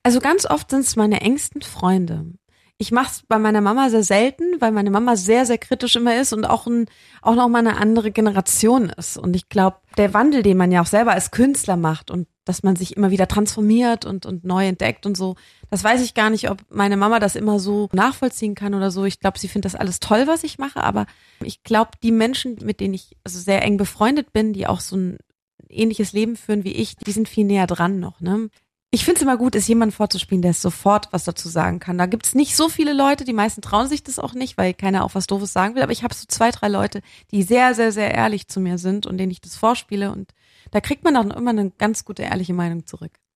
Also ganz oft sind es meine engsten Freunde. Ich mache es bei meiner Mama sehr selten, weil meine Mama sehr, sehr kritisch immer ist und auch noch mal eine andere Generation ist. Und ich glaube, der Wandel, den man ja auch selber als Künstler macht und dass man sich immer wieder transformiert und neu entdeckt und so, das weiß ich gar nicht, ob meine Mama das immer so nachvollziehen kann oder so. Ich glaube, sie findet das alles toll, was ich mache, aber ich glaube, die Menschen, mit denen ich also sehr eng befreundet bin, die auch so ein ähnliches Leben führen wie ich, die sind viel näher dran noch, ne? Ich finde es immer gut, ist jemand vorzuspielen, der sofort was dazu sagen kann. Da gibt's nicht so viele Leute, die meisten trauen sich das auch nicht, weil keiner auch was Doofes sagen will. Aber ich habe so 2, 3 Leute, die sehr, sehr, sehr ehrlich zu mir sind und denen ich das vorspiele. Und da kriegt man dann immer eine ganz gute, ehrliche Meinung zurück.